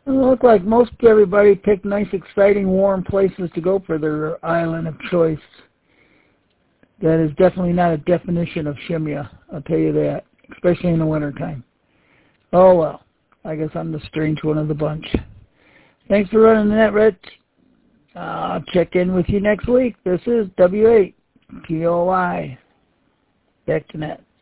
It looked like most everybody picked nice, exciting, warm places to go for their island of choice. That is definitely not a definition of Shimya, I'll tell you that, especially in the wintertime. Oh, well, I guess I'm the strange one of the bunch. Thanks for running the net, Rich. I'll check in with you next week. This is W8POI. Back to net.